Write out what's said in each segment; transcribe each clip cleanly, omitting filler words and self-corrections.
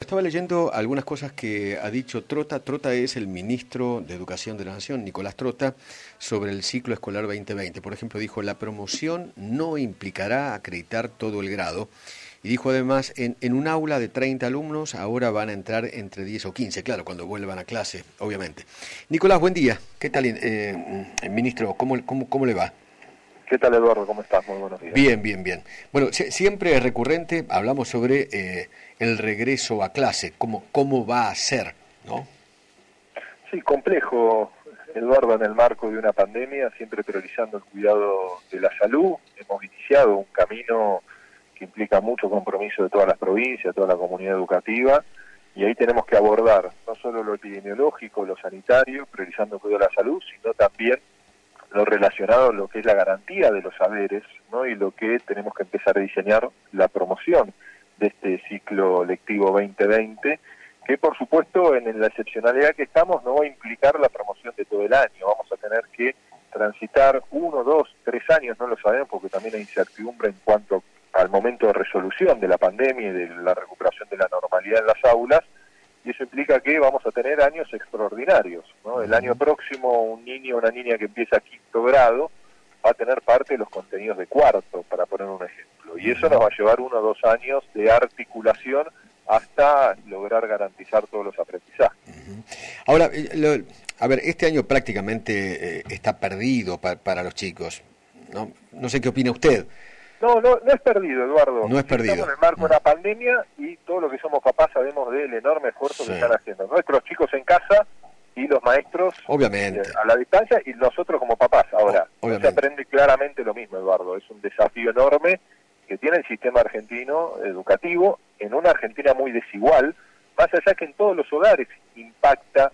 estaba leyendo algunas cosas que ha dicho Trota. Trota es el ministro de Educación de la Nación, Nicolás Trota, sobre el ciclo escolar 2020. Por ejemplo, dijo, la promoción no implicará acreditar todo el grado. Y dijo además, en un aula de 30 alumnos ahora van a entrar entre 10 o 15, claro, cuando vuelvan a clase, obviamente. Nicolás, buen día. ¿Qué tal, ministro? ¿Cómo le va? ¿Qué tal, Eduardo? ¿Cómo estás? Muy buenos días. Bien, bien, bien. Bueno, siempre es recurrente, hablamos sobre el regreso a clase, cómo va a ser, ¿no? Sí, complejo, Eduardo, en el marco de una pandemia, siempre priorizando el cuidado de la salud. Hemos iniciado un camino que implica mucho compromiso de todas las provincias, toda la comunidad educativa, y ahí tenemos que abordar no solo lo epidemiológico, lo sanitario, priorizando el cuidado de la salud, sino también lo relacionado a lo que es la garantía de los saberes, ¿no? Y lo que tenemos que empezar a diseñar la promoción de este ciclo lectivo 2020, que por supuesto en la excepcionalidad que estamos no va a implicar la promoción de todo el año. Vamos a tener que transitar 1, 2, 3 años, no lo sabemos porque también hay incertidumbre en cuanto al momento de resolución de la pandemia y de la recuperación de la normalidad en las aulas, y eso implica que vamos a tener años extraordinarios, ¿no? El año próximo un niño o una niña que empieza quinto grado va a tener parte de los contenidos de cuarto, para poner un ejemplo, y eso nos va a llevar 1 o 2 años de articulación hasta lograr garantizar todos los aprendizajes. Ahora, a ver, este año prácticamente está perdido para los chicos, ¿no? No sé qué opina usted. No es perdido, Eduardo. No es perdido. Estamos en el marco de una pandemia y todo lo que somos papás sabemos del enorme esfuerzo que están haciendo nuestros chicos en casa y los maestros obviamente a la distancia y nosotros como papás. Ahora, no se aprende claramente lo mismo, Eduardo. Es un desafío enorme que tiene el sistema argentino educativo en una Argentina muy desigual, más allá que en todos los hogares impacta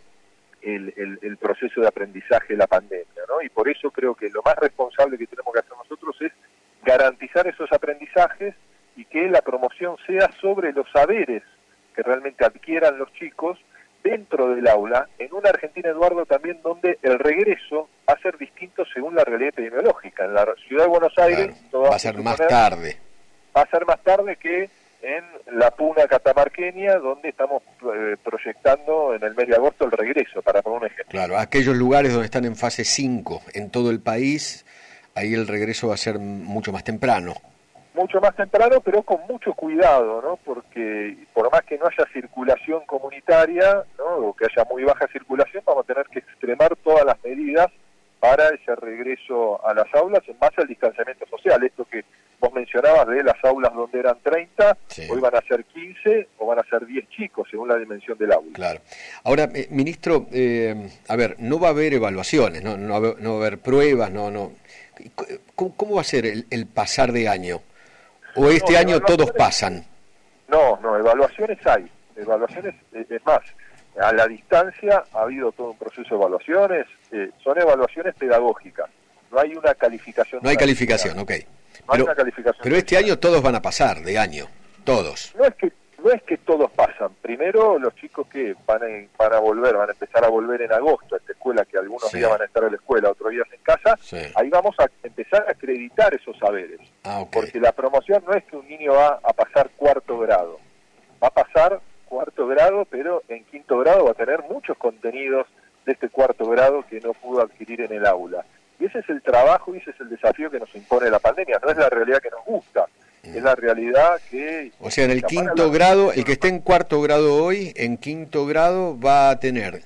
el proceso de aprendizaje de la pandemia, ¿no? Y por eso creo que lo más responsable que tenemos que hacer nosotros es garantizar esos aprendizajes y que la promoción sea sobre los saberes que realmente adquieran los chicos dentro del aula, en una Argentina, Eduardo, también donde el regreso va a ser distinto según la realidad epidemiológica. En la ciudad de Buenos Aires va a ser más tarde. Va a ser más tarde que en la puna catamarqueña, donde estamos proyectando en el mes de agosto el regreso, para poner un ejemplo. Claro, aquellos lugares donde están en fase 5 en todo el país, ahí el regreso va a ser mucho más temprano. Mucho más temprano, pero con mucho cuidado, ¿no? Porque por más que no haya circulación comunitaria, ¿no? O que haya muy baja circulación, vamos a tener que extremar todas las medidas para ese regreso a las aulas en base al distanciamiento social. Esto que vos mencionabas de las aulas donde eran 30, hoy van a ser 15 o van a ser 10 chicos, según la dimensión del aula. Claro. Ahora, ministro, a ver, no va a haber evaluaciones, no va a haber pruebas, no. ¿Cómo va a ser el pasar de año? ¿O este año todos pasan? No, evaluaciones hay. Evaluaciones, es más, a la distancia ha habido todo un proceso de evaluaciones, son evaluaciones pedagógicas. No hay una calificación. No hay calificación, ok. Pero este año todos van a pasar de año, todos. No es que todos pasan. Primero, los chicos que van a volver, van a empezar a volver en agosto a esta escuela, que algunos días van a estar en la escuela, otros días en casa, ahí vamos a empezar a acreditar esos saberes. Porque la promoción no es que un niño va a pasar cuarto grado, va a pasar cuarto grado, pero en quinto grado va a tener muchos contenidos de este cuarto grado que no pudo adquirir en el aula. Y ese es el trabajo y ese es el desafío que nos impone la pandemia, no es la realidad que nos gusta. Es la realidad que... O sea, en el quinto grado, el que esté en cuarto grado hoy, en quinto grado va a tener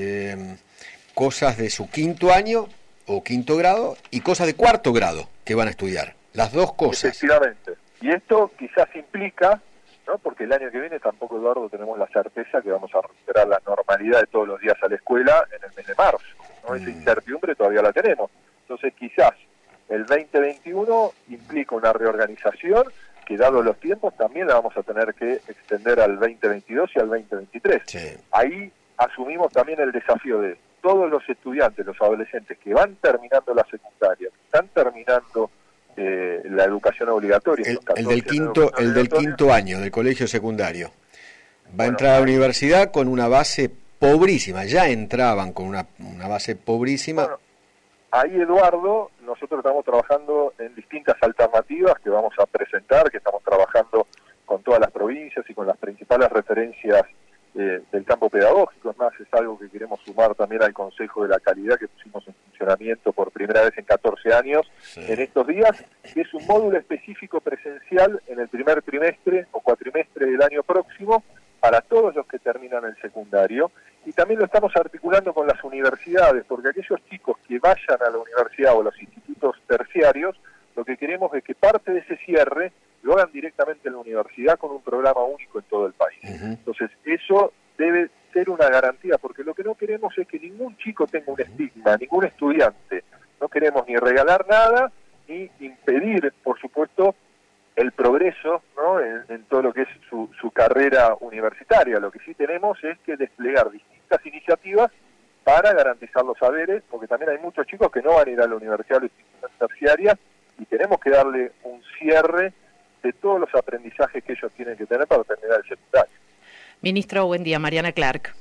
cosas de su quinto año o quinto grado y cosas de cuarto grado que van a estudiar. Las dos cosas. Efectivamente. Y esto quizás implica, ¿no? Porque el año que viene tampoco, Eduardo, tenemos la certeza que vamos a recuperar la normalidad de todos los días a la escuela en el mes de marzo, ¿no? Esa incertidumbre todavía la tenemos. Entonces quizás el 2021 implica una reorganización que, dado los tiempos, también la vamos a tener que extender al 2022 y al 2023. Ahí asumimos también el desafío de todos los estudiantes, los adolescentes que van terminando la secundaria, que están terminando la educación obligatoria. El del quinto año del colegio secundario. Va a entrar a la universidad con una base pobrísima, ya entraban con una base pobrísima. Bueno, ahí, Eduardo, nosotros estamos trabajando en distintas alternativas que vamos a presentar, que estamos trabajando con todas las provincias y con las principales referencias del campo pedagógico. Es más, es algo que queremos sumar también al Consejo de la Calidad que pusimos en funcionamiento por primera vez en 14 años en estos días, que es un módulo específico presencial en el primer trimestre o cuatrimestre del año próximo para todos los que terminan el secundario, y también lo estamos articulando con las universidades, porque aquellos chicos que vayan a la universidad o a los institutos terciarios, lo que queremos es que parte de ese cierre lo hagan directamente en la universidad con un programa único en todo el país. Entonces, eso debe ser una garantía, porque lo que no queremos es que ningún chico tenga un estigma, ningún estudiante. No queremos ni regalar nada, ni impedir, por supuesto, el progreso, ¿no?, en todo lo que es su carrera universitaria. Lo que sí tenemos es que desplegar distintas iniciativas para garantizar los saberes, porque también hay muchos chicos que no van a ir a la universidad o a las instituciones terciarias, y tenemos que darle un cierre de todos los aprendizajes que ellos tienen que tener para terminar el secundario. Ministro, buen día. Mariana Clark.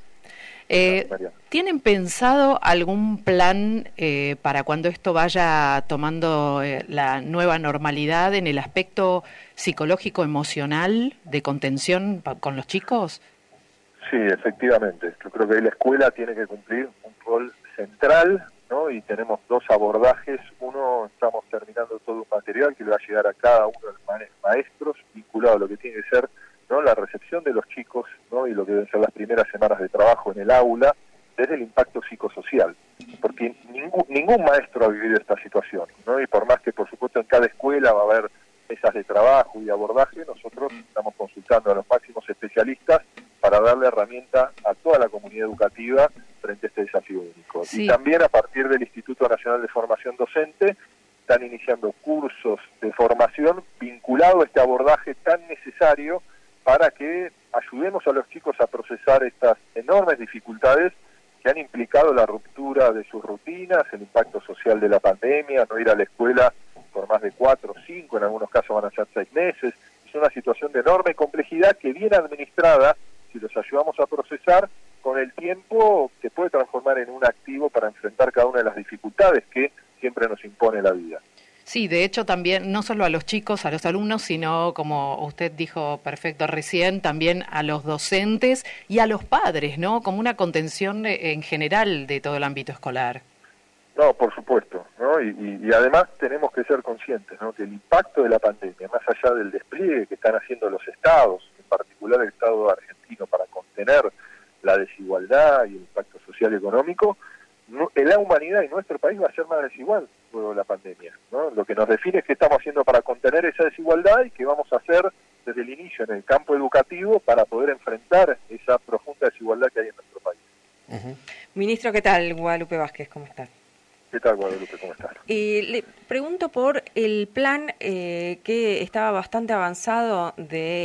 ¿Tienen pensado algún plan para cuando esto vaya tomando la nueva normalidad en el aspecto psicológico, emocional, de contención con los chicos? Sí, efectivamente. Yo creo que la escuela tiene que cumplir un rol central, ¿no? Y tenemos dos abordajes. Uno, estamos terminando todo un material que le va a llegar a cada uno de los maestros, vinculado a lo que tiene que ser, ¿no?, la recepción de los chicos, ¿no?, y lo que deben ser las primeras semanas de trabajo en el aula, desde el impacto psicosocial, porque ningún maestro ha vivido esta situación, ¿no? Y por más que, por supuesto, en cada escuela va a haber mesas de trabajo y abordaje, nosotros estamos consultando a los máximos especialistas para darle herramienta a toda la comunidad educativa frente a este desafío único. Sí. Y también, a partir del Instituto Nacional de Formación Docente, están iniciando cursos de formación vinculados a este abordaje tan necesario para que ayudemos a los chicos a procesar estas enormes dificultades que han implicado la ruptura de sus rutinas, el impacto social de la pandemia, no ir a la escuela por más de 4 o 5, en algunos casos van a ser 6 meses. Es una situación de enorme complejidad que, bien administrada, si los ayudamos a procesar, con el tiempo se puede transformar en un activo para enfrentar cada una de las dificultades que siempre nos impone la vida. Sí, de hecho también, no solo a los chicos, a los alumnos, sino, como usted dijo perfecto recién, también a los docentes y a los padres, ¿no?, como una contención en general de todo el ámbito escolar. No, por supuesto, ¿no? Y además tenemos que ser conscientes, ¿no?, que el impacto de la pandemia, más allá del despliegue que están haciendo los estados, en particular el Estado argentino, para contener la desigualdad y el impacto social y económico, en la humanidad y nuestro país va a ser más desigual luego de la pandemia, ¿no? Lo que nos define es qué estamos haciendo para contener esa desigualdad y qué vamos a hacer desde el inicio en el campo educativo para poder enfrentar esa profunda desigualdad que hay en nuestro país. Ministro, ¿qué tal? Guadalupe Vázquez, ¿cómo estás? ¿Qué tal, Guadalupe? ¿Cómo estás? Le pregunto por el plan que estaba bastante avanzado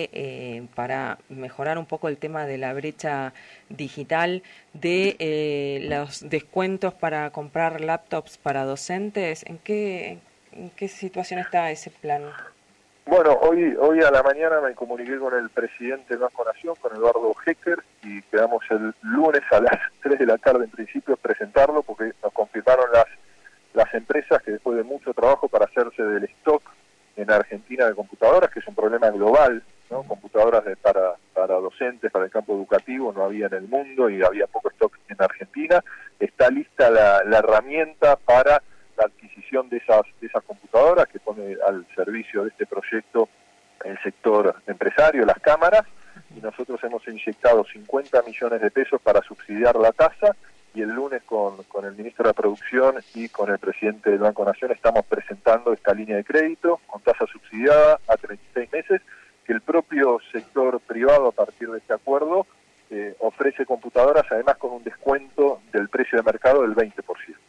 para mejorar un poco el tema de la brecha digital, de los descuentos para comprar laptops para docentes. ¿En qué situación está ese plan? Bueno, hoy a la mañana me comuniqué con el presidente del Banco Nación, con Eduardo Hecker, y quedamos el lunes a las 3 de la tarde en principio presentarlo, porque nos confirmaron las empresas que después de mucho trabajo para hacerse del stock en Argentina de computadoras, que es un problema global, ¿no? Computadoras para docentes, para el campo educativo, no había en el mundo y había poco stock en Argentina. Está lista la herramienta para la adquisición de esas computadoras que pone al servicio de este proyecto el sector empresario, las cámaras, y nosotros hemos inyectado 50 millones de pesos para subsidiar la tasa, y el lunes con el ministro de la Producción y con el presidente del Banco Nación estamos presentando esta línea de crédito con tasa subsidiada a 36 meses, que el propio sector privado, a partir de este acuerdo, ofrece computadoras, además con un descuento del precio de mercado del 20%.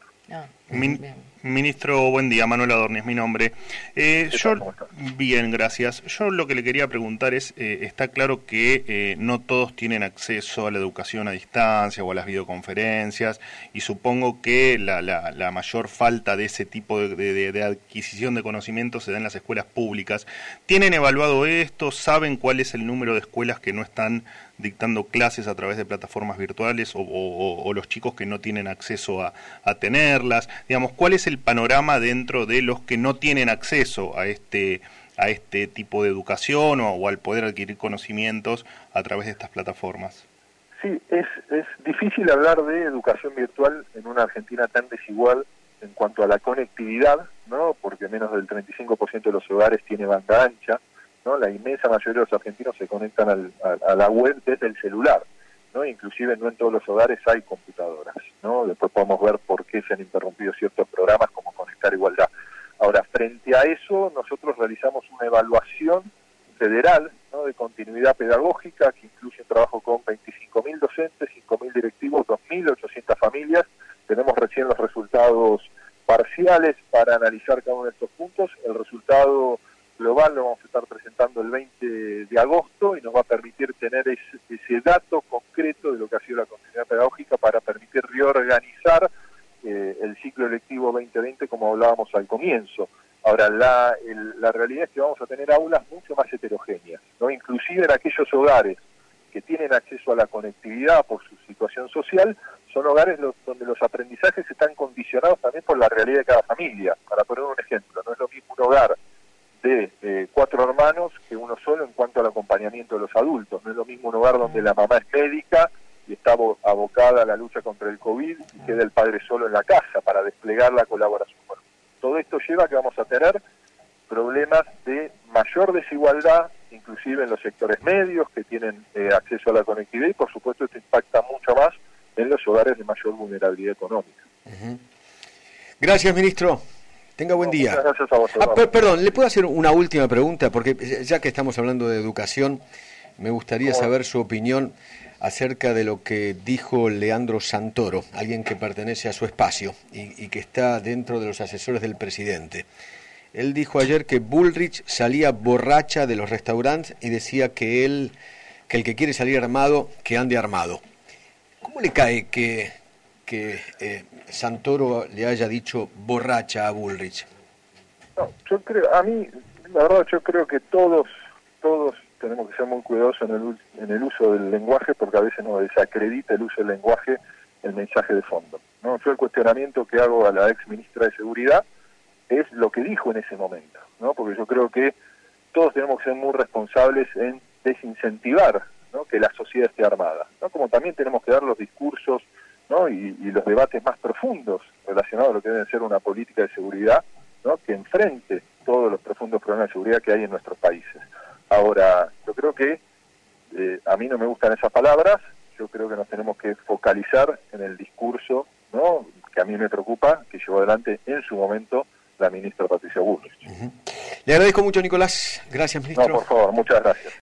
Ministro, buen día. Manuel Adorni es mi nombre. Bien, gracias. Yo lo que le quería preguntar es, está claro que no todos tienen acceso a la educación a distancia o a las videoconferencias, y supongo que la mayor falta de ese tipo de adquisición de conocimientos se da en las escuelas públicas. ¿Tienen evaluado esto? ¿Saben cuál es el número de escuelas que no están dictando clases a través de plataformas virtuales o los chicos que no tienen acceso a tenerlas? Digamos, ¿cuál es el panorama dentro de los que no tienen acceso a este a este tipo de educación o al poder adquirir conocimientos a través de estas plataformas? Sí, es difícil hablar de educación virtual en una Argentina tan desigual en cuanto a la conectividad, ¿no? Porque menos del 35% de los hogares tiene banda ancha, ¿no? La inmensa mayoría de los argentinos se conectan a la web desde el celular, ¿no? Inclusive no en todos los hogares hay computadoras, ¿no? Después podemos ver por qué se han interrumpido ciertos programas como Conectar Igualdad. Ahora, frente a eso, nosotros realizamos una evaluación federal, ¿no? De continuidad pedagógica que incluye un trabajo con 25.000 docentes, 5.000 directivos, 2.800 familias. Tenemos recién los resultados parciales para analizar cada uno de estos puntos. El resultado global lo vamos a estar presentando el 20 de agosto y nos va a permitir tener ese dato concreto de lo que ha sido la continuidad pedagógica para permitir reorganizar el ciclo lectivo 2020 como hablábamos al comienzo. Ahora, la realidad es que vamos a tener aulas mucho más heterogéneas, ¿no? Inclusive en aquellos hogares que tienen acceso a la conectividad por su situación social, son hogares donde los aprendizajes están condicionados también por la realidad de cada familia. Para poner un ejemplo, no es lo mismo un hogar de 4 hermanos que uno solo en cuanto al acompañamiento de los adultos. No es lo mismo un hogar donde la mamá es médica y está abocada a la lucha contra el COVID y queda el padre solo en la casa para desplegar la colaboración. Bueno, todo esto lleva a que vamos a tener problemas de mayor desigualdad, inclusive en los sectores medios que tienen acceso a la conectividad, y por supuesto esto impacta mucho más en los hogares de mayor vulnerabilidad económica. Gracias, ministro. Tenga buen día. Muchas gracias a vos. Perdón, ¿le puedo hacer una última pregunta? Porque ya que estamos hablando de educación, me gustaría saber su opinión acerca de lo que dijo Leandro Santoro, alguien que pertenece a su espacio y que está dentro de los asesores del presidente. Él dijo ayer que Bullrich salía borracha de los restaurantes y decía que el que quiere salir armado, que ande armado. ¿Cómo le cae que Santoro le haya dicho borracha a Bullrich? No, yo creo que todos tenemos que ser muy cuidadosos en el uso del lenguaje, porque a veces nos desacredita el uso del lenguaje el mensaje de fondo, ¿no? Yo el cuestionamiento que hago a la ex ministra de Seguridad es lo que dijo en ese momento, ¿no? Porque yo creo que todos tenemos que ser muy responsables en desincentivar, ¿no? Que la sociedad esté armada, ¿no? Como también tenemos que dar los discursos, ¿no? y los debates más profundos relacionados a lo que debe ser una política de seguridad, ¿no? Que enfrente todos los profundos problemas de seguridad que hay en nuestros países. Ahora, yo creo que a mí no me gustan esas palabras. Yo creo que nos tenemos que focalizar en el discurso, ¿no? Que a mí me preocupa, que llevó adelante en su momento la ministra Patricia Bullrich. Le agradezco mucho, Nicolás. Gracias, ministro. No, por favor, muchas gracias.